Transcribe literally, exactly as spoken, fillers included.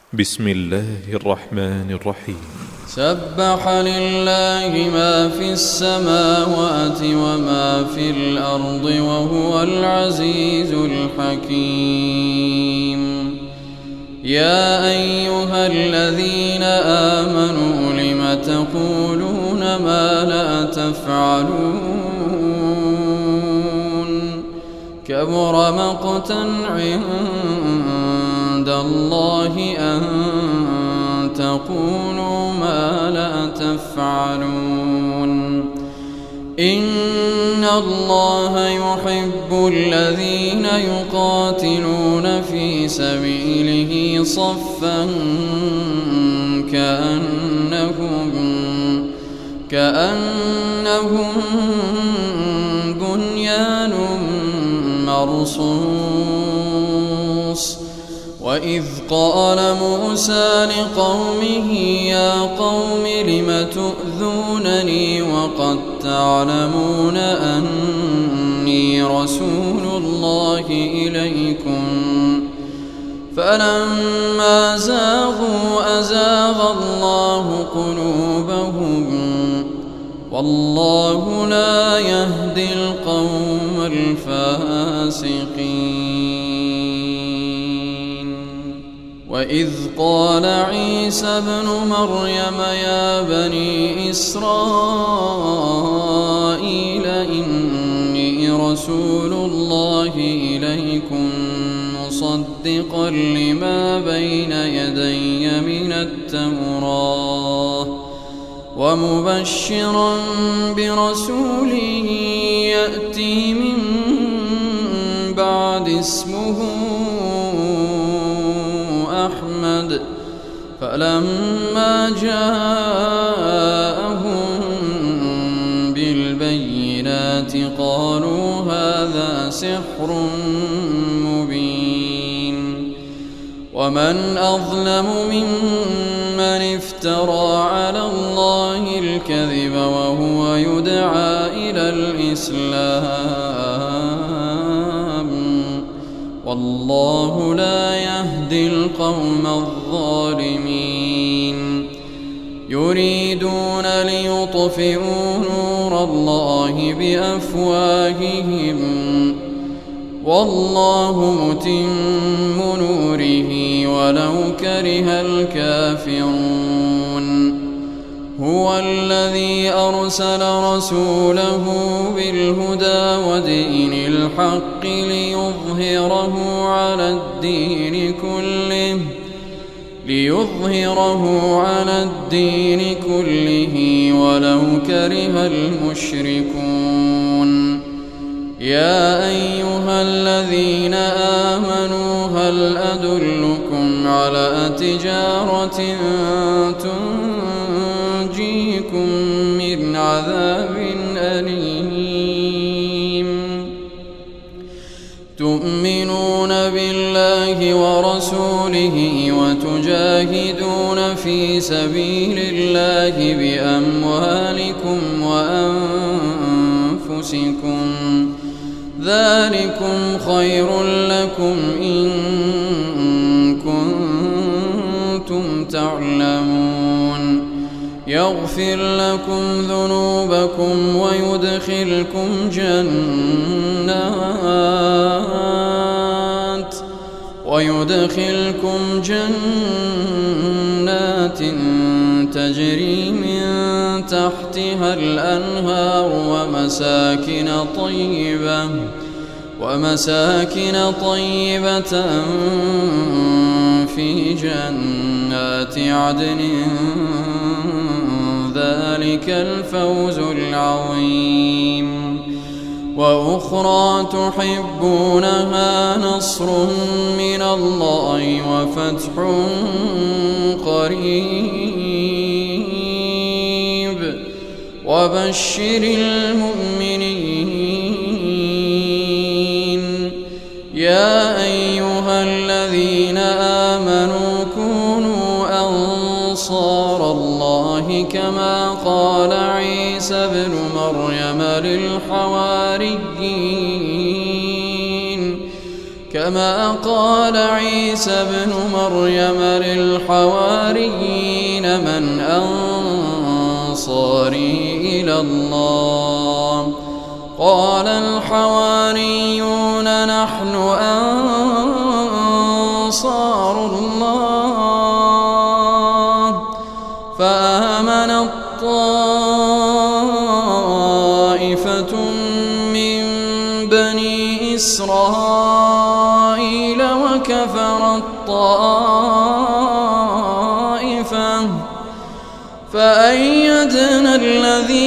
بسم الله الرحمن الرحيم. سبح لله ما في السماوات وما في الأرض وهو العزيز الحكيم. يا أيها الذين آمنوا لم تقولون ما لا تفعلون كبر مقتا عند الله أن تقولوا ما لا تفعلون. إن الله يحب الذين يقاتلون في سبيله صفا كأنهم كأنهم بنيان مرصوص. وإذ قال موسى لقومه يا قوم لم تؤذونني وقد تعلمون أني رسول الله إليكم فلما زاغوا أزاغ الله قلوبهم والله لا يهدي القوم الفاسقين. وإذ قال عيسى ابن مريم يا بني إسرائيل إني رسول الله إليكم مصدقا لما بين يدي من التوراة ومبشرا برسول يأتي من بعد اسمه أحمد. فلما جاءهم بالبينات قالوا هذا سحر مبين. ومن أظلم ممن افترى على الله الكذب وهو يدعى إلى الإسلام والله لا يهدي القوم الظالمين. يريدون ليطفئوا نور الله بأفواههم والله متم نوره ولو كره الكافرون. هو الذي أرسل رسوله بالهدى ودين الحق ليظهره على الدين كله ليظهره على الدين كله ولو كره المشركون. يا أيها الذين آمنوا هل أدلكم على تجارة تنجيكم من عذاب أليم تؤمنون بالله ورسوله وتجاهدون في سبيل الله بأموالكم وأنفسكم ذلكم خير لكم إن كنتم تعلمون. يغفر لكم ذنوبكم ويدخلكم جنات ويدخلكم جنات تجري من تحتها الأنهار ومساكن طيبة ومساكن طيبة في جنات عدن ذلك الفوز العظيم. وأخرى تحبونها نصر من الله وفتح قريب وبشر المؤمنين. يا أيها الذين آمنوا كونوا أنصار الله كما قال عيسى ابن مريم للحواريين كما قال عيسى ابن مريم للحواريين من أنصاري إلى الله قال الحواريون نحن أنصار الله فآمنت طائفة من بني إسرائيل وكفرت طائفة فأيدنا الذين